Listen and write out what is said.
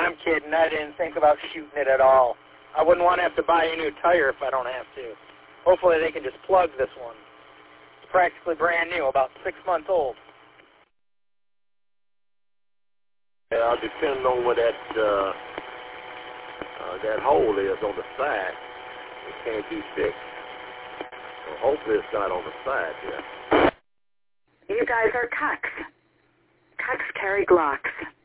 I'm kidding. I didn't think about shooting it at all. I wouldn't want to have to buy a new tire if I don't have to. Hopefully they can just plug this one. It's practically brand new, about 6 months old. Yeah, depending on where that hole is on the side, it can't be fixed. So hopefully it's not on the side here. You guys are cucks. Cucks carry Glocks.